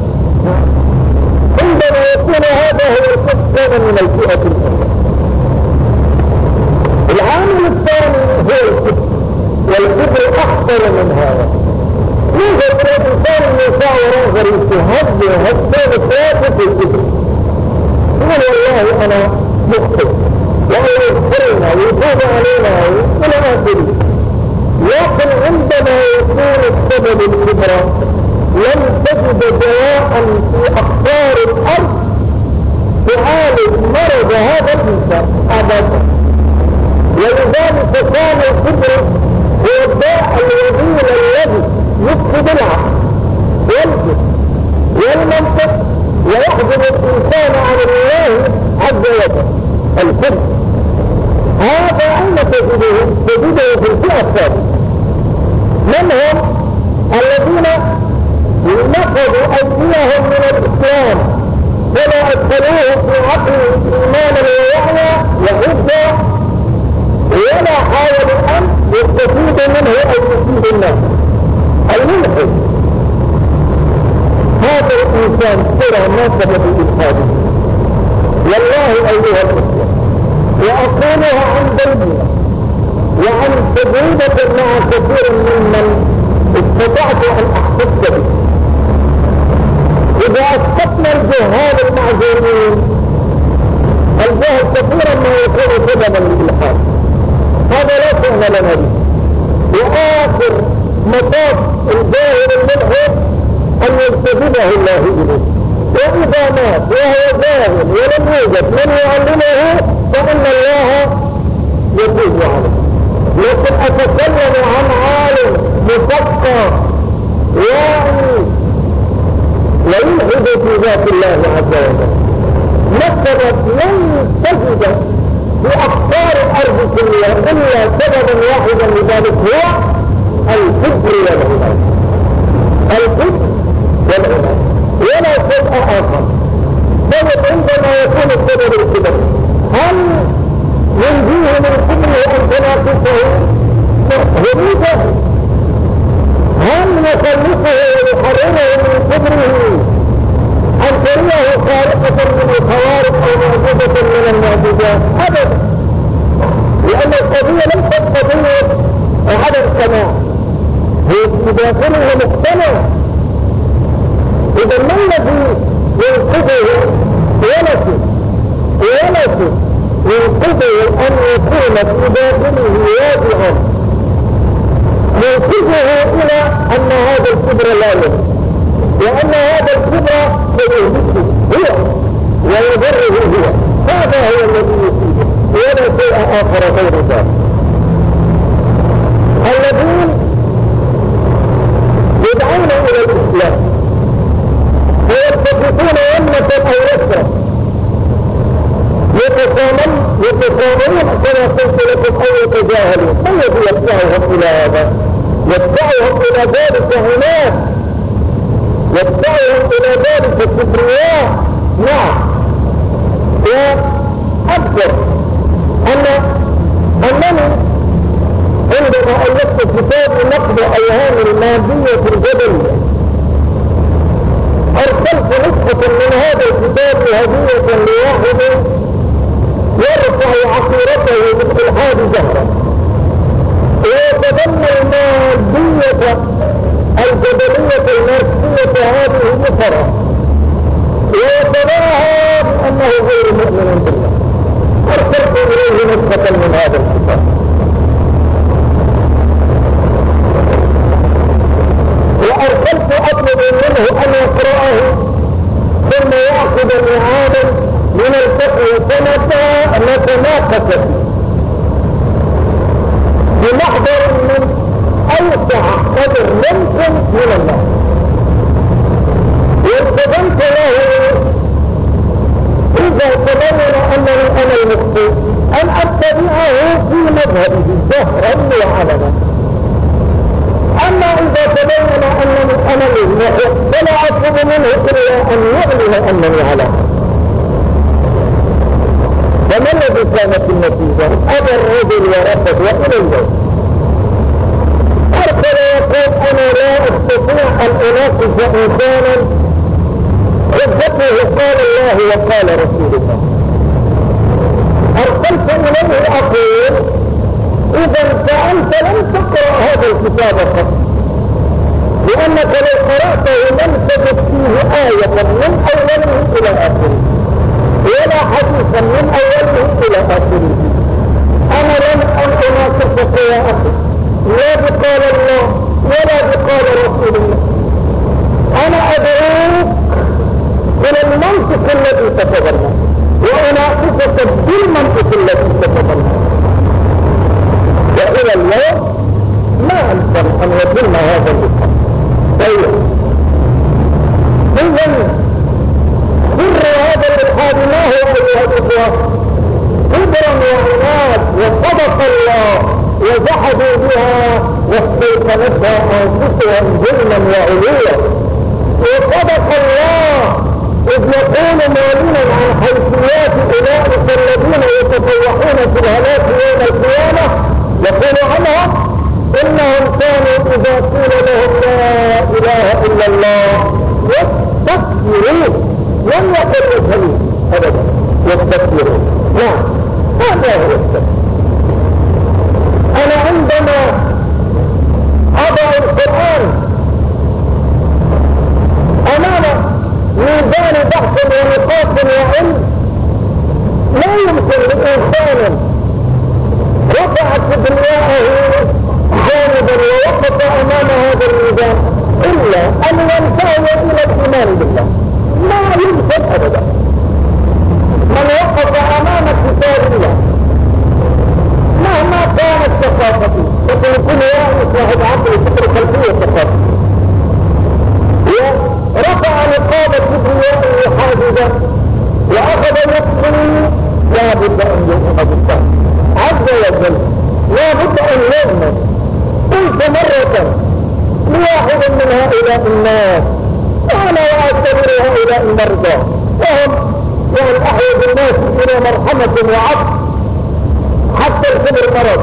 Speaker 1: عندما يكون هذا هو القسم من الفئة الأولى. العامل الثاني هو الكفر، والكفر أخطر من هذا. يوجد الإنسان يسعى وراء غريزته، هد هدان الثلاثة في الكفر، يقول والله أنا مخطئ والله يغفرنا ويتوب علينا إلى آخره. لكن عندما يكون السبب الكبرى لم تجد دواء في أقطار الأرض تعالج مرض هذا الإنسان أبدا. ولذلك كان الكبر هو الداء الوزير الذي يفسد العقل والجسم والمنطق ويحجب الإنسان عن الله عز وجل. الكبر هذا أين تجده؟ تجده في الفئة الثالثة. من هم الذين نقضوا أيديهم من الإسلام ولا أدخلوه في عقل إيمانا ووعيا وحجة ولا حاولوا أن يستفيدوا منه أو يفيد الناس. الملحد هذا الإنسان ترى ما سبب إلحاده. والله أيها الإخوة وأقولها عن بيننا وعن تجربة مع كثير ممن استطعت أن أحتج به. إذا أسقطنا الجهال المعذورين، الجهل كثيرا ما يكون سببا للإلحاد، هذا لا شأن لنا به. وآخر مطاف الجاهل الملحد أن يجتذبه الله إليه، وإذا مات وهو جاهل ولم يوجد من يعلمه فإن الله يتوب عليه. لكن أتكلم عن عالم مثقف واعي ويلحد في ذات الله عز وجل، مثلا لن تجد في أقطار الأرض كلها إلا سببا واحدا لذلك هو الكبر والعناد. الكبر والعناد ولا شيء آخر. طيب عندما يكون السبب الكبر هل ينجيه من كبره أن تناقصه هدوده؟ هل يخلصه ويحرمه من كبره أن تريه خارقة من الخوارق أو معجزة من المعجزات؟ أبدا، لأن القضية ليست قضية عدم سماع، هي بداخله مقتنع. إذا ما الذي ينقذه ولكن ولكن ينقذه أن يكون في داخله واضحا ينقذه إلى أن هذا الكبر لا يمكن، وأن هذا الكبر سيهلكه هو ويضره هو. هذا هو الذي يفيده ولا شيء آخر غير ذلك. الذين يدعون إلى الإسلام ويتفقون يمنة أو يسرا يتسامن يتسامنون كما قلت لكم أو يتجاهلون. ما الذي يدفعهم إلى هذا؟ يدفعهم إلى ذلك عناد، يدفعهم إلى ذلك الكبرياء. نعم، وأذكر أن أنني عندما ألفت كتاب نقد أيهام المادية الجبلية أرسلت نسخة من هذا الكتاب هدية لواحد يرفع عقيرته بالإلحاد زهرا ويتبنى المادية الجبلية الماركسية هذه بفرح ويتباهى بأنه غير مؤمن بالله. أرسلت إليه نسخة من هذا الكتاب وأرسلت أطلب منه أن يقرأه ثم يأخذ ميعادا من الفقه سنة نتناقش فيه بمحضر من أوسع قدر ممكن من الله. والتزمت له إذا تبين أنني أنا المخطئ أن أتبعه في مذهبه جهرا وعلنا. أما إذا تبين أنني أنا المخطئ فلا أطلب منه إلا أن يعلم أنني على وما الذي كانت النتيجة؟ أبى الرجل ورفض وإلى اليوم أرسل يقول أنا لا أستطيع أن أناقش إنسانا حجته قال الله وقال رسول الله. أرسلت إليه أقول إذا فأنت لم تقرأ هذا الكتاب قط، لأنك لو قرأته لم تجد فيه آية من أوله إلى آخره ولا حديثا من أوله إلى آخره. أنا لم أن أناقشك يا أخي لا بقال الله ولا بقال رسول الله. انا ادعوك الى المنطق الذي تتبنى واناقشك بالمنطق الذي تتبنى. والى اليوم ما امكن ان يتم هذا الاسلام. طيب اذا سر هذا الالحاد ما هو ايها الاخوه؟ كبرا وعناد وصدق الله وجحدوا بها واستيقنتها انفسهم ظلما وعلوا. وصدق الله اذ يقول معلنا عن حيثيات اولئك الذين يتطوعون في الهلاك يوم القيامه، يقول عنهم انهم كانوا اذا قيل لهم لا اله الا الله يستكبرون. لم يقل يجهلون ابدا، يستكبرون. نعم هذا هو السبب. انا عندما اضع القرآن امام ميزان بحث ونقاش وعلم، لا يمكن لانسان رفع كبرياءه جانبا ووقف امام هذا الميزان الا ان ينتهي الى الايمان بالله. ما يمكن ابدا. من وقف امام كتاب الله مهما كانت ثقافته، فسيكون يعرف واحد عقل فكر خلفيه ثقافته، ورفع نقاب كبريائه حاجزا واخذ يقتل، لا بد ان يؤمن بالله عز وجل، لا بد ان يؤمن. قلت مرة لواحد من هؤلاء الناس وانا اعتبر هؤلاء المرضى وهم يعني احوج الناس الى مرحمة وعطف حتى الكبر مرض.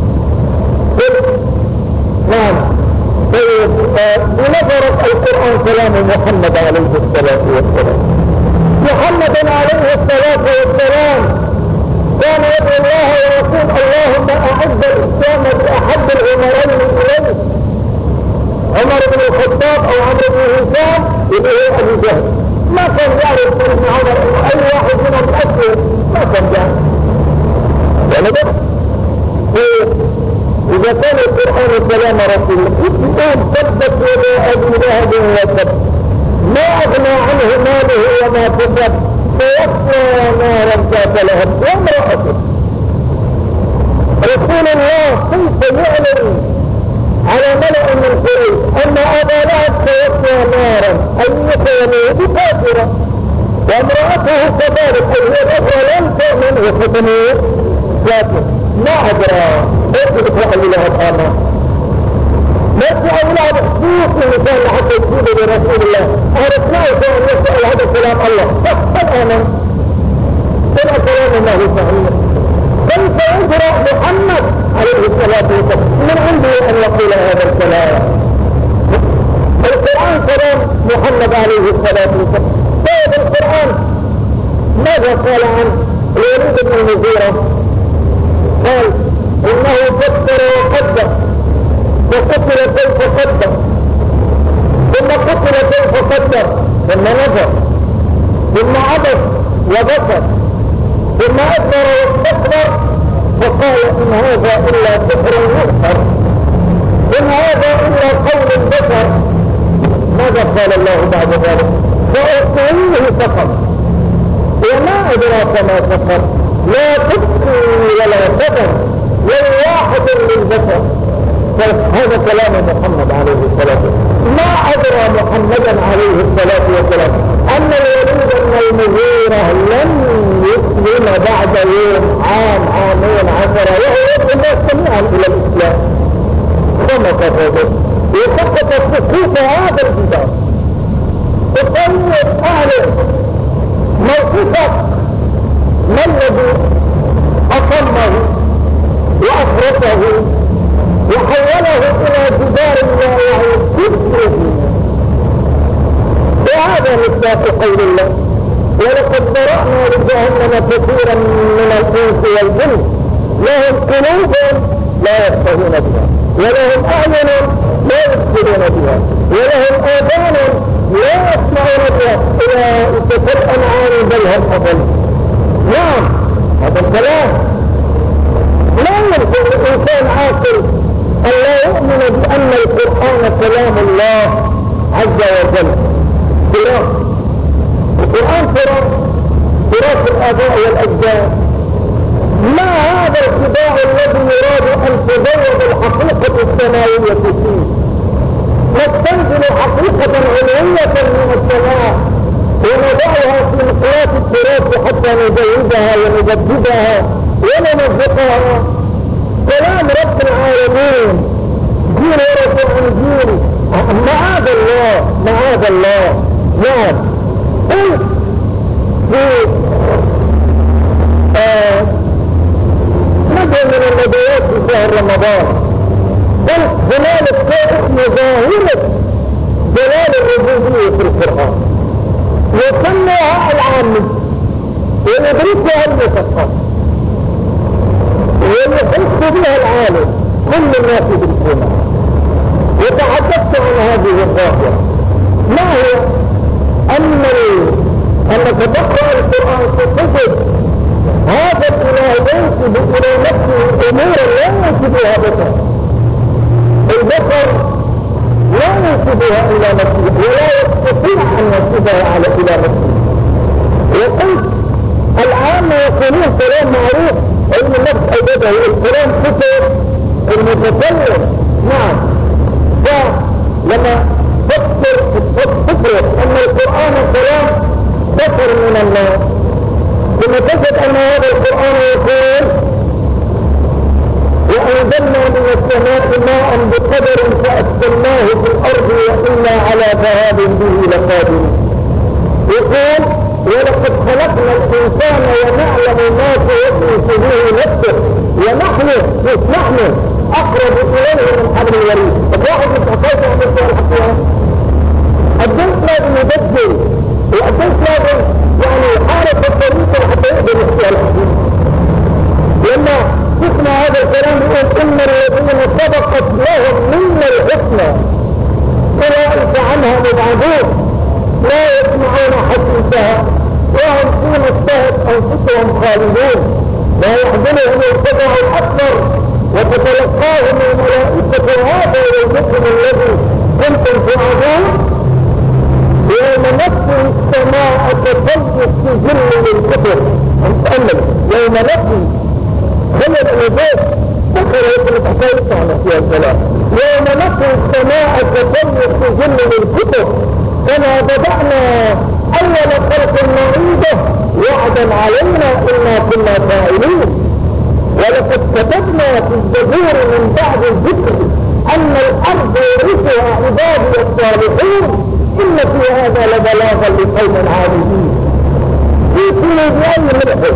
Speaker 1: نعم. طيب بنظرة القرآن كلام محمد عليه الصلاة والسلام. محمد عليه الصلاة والسلام كان يدعو الله ويقول اللهم اعز الاسلام باحب العمرين اليه، عمر بن الخطاب او عمرو بن هشام يبقى ابو جهل. ما كان يعرف ابن عمر اي واحد منهم اسلم، ما كان يعرف. يعني بس اذا كان القرآن كلام رسول الله يقول ثبت يدا ابي لهب وتب ما اغنى عنه ماله وما كسب سيصلى نارا ذات لهب وامرأته. رسول الله كيف يعلن على ملأ من قريش ان ابا لهب سيصلى نارا اي يكون كافرا وامرأته كذلك اي الاخرى لم تؤمن وفتنه كافر. ما أدرى كيف يقرأ لهب آمان؟ ما يقرأ لهب خصوص المثال حتى يجيب لرسول الله أردناه أن يسأل هذا كلام الله فقط آمان كما كلام الله صحيح. كيف يقرأ محمد عليه الصلاة والسلام من عنده أن يقول هذا الكلام؟ القرآن كلام محمد عليه الصلاة والسلام. طيب القرآن ماذا قال عن الوليد بن المغيرة؟ قال انه فكر وقدر وقتل كيف قدر ثم قتل كيف قدر ثم نظر ثم عبس وبصر ثم ادبر واستكبر فقال ان هذا الا سحر يؤثر، ان هذا الا قول البشر. ماذا قال الله بعد ذلك؟ فاعطيه فقط وما ادراك ما فقط لا تبقي ولا تذر والواحد للبشر. هذا كلام محمد عليه الصلاة والسلام. ما أدرى محمدا عليه الصلاة والسلام أن الوليد بن المغيرة لن يسلم بعد يوم عام عامين عشرة وهو يدعو الناس جميعا إلى الإسلام. خمس هذا وسقط سقوط هذا الكتاب. تطيب أهله موقفك ما الذي أقمه وأفرطه وحوله إلى جدار لا يعي كفره؟ وهذا مصداق قول الله ولقد ذرأنا لجهنم كثيرا من الإنس والجن لهم قلوب لا يفقهون بها ولهم أعين لا يبصرون بها ولهم آذان لا يسمعون بها أولئك كالأنعام بل هم أضل. نعم هذا الكلام لا يمكن الإنسان عاقل أن لا يؤمن بأن القرآن كلام الله عز وجل تراث. القرآن تراث، تراث الآباء والأجداد. ما هذا الخداع الذي يراد أن تزود الحقيقة السماوية فيه؟ نستنزل حقيقة علوية من السماء ونضعها في مقياس التراث حتى نزودها ونجددها ونمزقها. كلام رب العالمين، جيل ورث عن جيل. معاذ الله، معاذ الله. نعم، قل في آه ندعو من الندوات في شهر رمضان، قل هنالك اسم ظاهرة جلال الربوبية في القرآن، يسميها العامي ويدركها المثقف ويحس بها العالم، كل الناس يدركونها. وتحدثت عن هذه الظاهرة. ما هي؟ أن أنك تقرأ القرآن تجد هذا الإله ينسب إلى نفسه أمورا لا ينسبها بشر. البشر لا ينسبها إلى نفسه ولا يستطيع أن ينسبها على إلى نفسه. وقلت العامة يقولون كلام معروف، علم النفس أوجده الكلام كتب المتكلم. نعم، فلما تفكر تفكر أن القرآن كلام بشر من الله، ثم تجد أن هذا القرآن يقول وأنزلنا من السماء ماء بقدر فأسكناه في الأرض وإنا على ذهاب به لقادرون. يقول ولقد خلقنا الإنسان ونعلم ما توسوس به نفسه ونحن نحن أقرب إليه من حبل الوريد. الواحد يتحقق عن نفسه الحقيقة. الجنس لازم يبدل، والجنس لازم يعني حارة الطريقة حتى يقدر يحكي الحقيقة. لما تسمع هذا الكلام يقول إن الذين سبقت لهم منا الحسنى أولئك عنها مبعدون لا يسمعون حديثها وهم فيما اشتهت أنفسهم خالدون لا يحزنهم الفزع الأكبر وتتلقاهم الملائكة هذا يومكم الذي كنتم توعدون يوم نطوي السماء كطي السجل للكتب. تأمل يوم نطوي خلال الوجود بكر يقول الحكاية عن فيها الكلام. يوم نطوي السماء كطي السجل للكتب كما بدأنا أول خلق نعيده وعدا علينا إنا كنا فاعلين. ولقد كتبنا في الزبور من بعد الذكر أن الأرض يرثها عبادي الصالحين إن في هذا لبلاغا لقوم عابدين. يكون بأي ملحد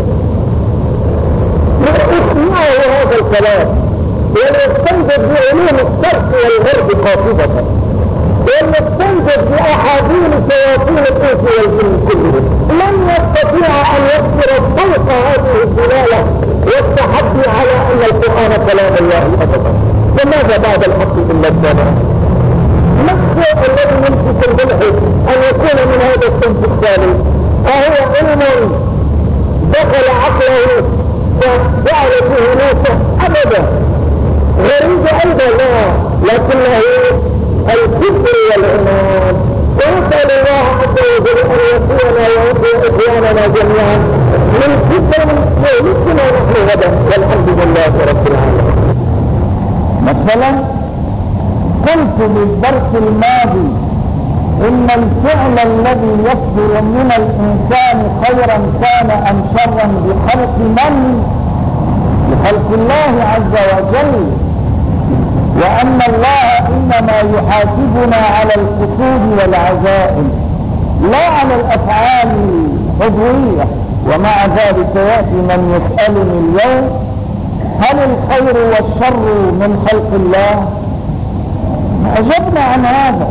Speaker 1: اسمعوا هذا الكلام وليستنجد بعلوم الشرق والغرب قاطبة وليستنجد بأحاديث شياطين الإنس والجن كلهم. لن يستطيع أن يكسر فوق هذه الدلالة والتحدي على أن القرآن كلام الله أبدا. فماذا بعد الحق إلا السماء؟ ما الشيء الذي يمسك الملحد أن يكون من هذا الصنف الثاني؟ أهو علم دخل عقله فجعل فيه ناسه أبدا غريب أيضا لا، لكنه الكفر والعناد. ونسأل الله عز وجل أن يكوننا ويعطي إخواننا جميعا من كفر يهلكنا نحن غدا والحمد لله رب العالمين.
Speaker 2: مثلا قلت بالدرس الماضي إن الفعل الذي يصدر من الإنسان خيرا كان أم شرا بخلق من؟ بخلق الله عز وجل، وأن الله إنما يحاسبنا على القصود والعزائم لا على الأفعال العضوية. ومع ذلك يأتي من يسألني اليوم هل الخير والشر من خلق الله؟ أجبنا عن هذا.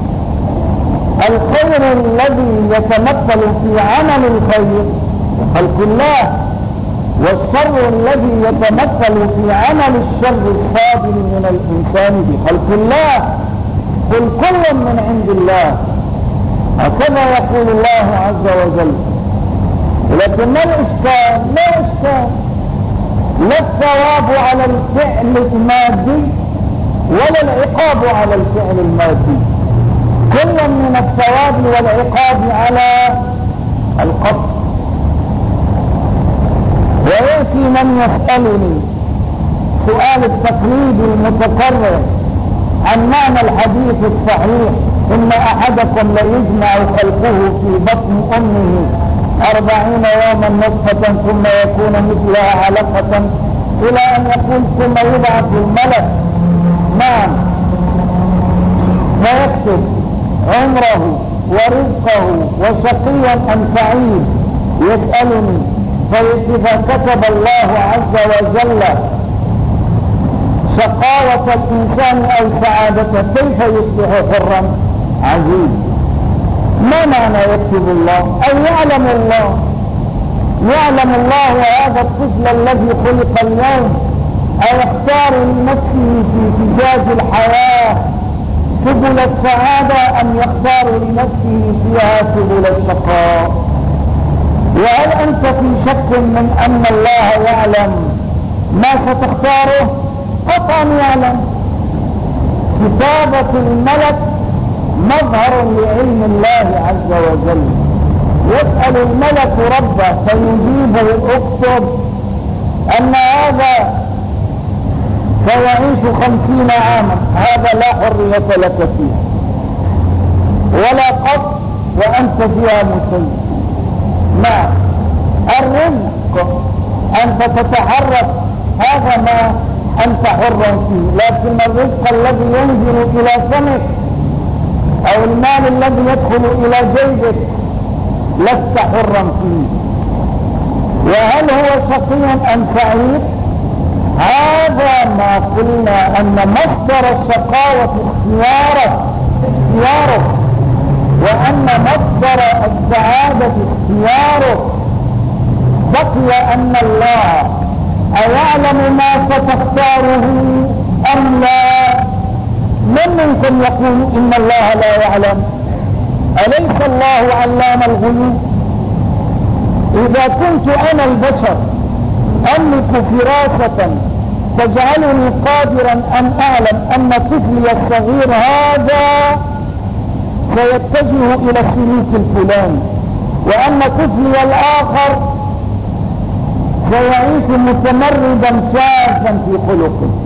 Speaker 2: الخير الذي يتمثل في عمل الخير خلق الله، والشر الذي يتمثل في عمل الشر الصادر من الإنسان بخلق الله. قل كل من عند الله، هكذا يقول الله عز وجل. لكن ما الإشكال؟ لا إشكال، لا الثواب على الفعل المادي ولا العقاب على الفعل المادي، كل من الثواب والعقاب على القصد. ويأتي من يسألني سؤال التقليد المتكرر عن معنى الحديث الصحيح إن أحدكم ليجمع خلقه في بطن أمه أربعين يوما نطفة ثم يكون مثلها علقة إلى أن يقول ثم يبعث الملك نعم فيكتب عمره ورزقه وشقيا أم سعيد. يسألني فإذا كتب الله عز وجل شقاوة الإنسان أو سعادته كيف يصبح حرا؟ عجيب. ما معنى يكتب الله؟ أي يعلم الله، يعلم الله هذا الطفل الذي خلق اليوم أيختار لنفسه في فجاج الحياة سبل السعادة أم يختار لنفسه فيها سبل الشقاء؟ وهل أنت في شك من أن الله يعلم ما ستختاره؟ قطعا يعلم. كتابة الملك مظهر لعلم الله عز وجل. يسأل الملك ربه فيجيبه اكتب أن هذا سيعيش خمسين عاما، هذا لا حرية لك فيه ولا قط وأنت فيها مسيب. نعم الرزق أنت تتحرك هذا ما أنت حر فيه، لكن الرزق الذي ينزل إلى فمك أو المال الذي يدخل إلى جيبك لست حرا فيه. وهل هو شقي أم سعيد؟ هذا ما قلنا أن مصدر الشقاوة اختياره اختياره وأن مصدر السعادة اختياره. بقي أن الله أيعلم ما ستختاره أم لا؟ من منكم يقول إن الله لا يعلم؟ أليس الله علام الغيوب؟ إذا كنت أنا البشر أملك فراسة تجعلني قادرا أن أعلم أن طفلي الصغير هذا سيتجه إلى السلوك الفلاني وأن طفلي الآخر سيعيش متمردا شاذا في خلقه،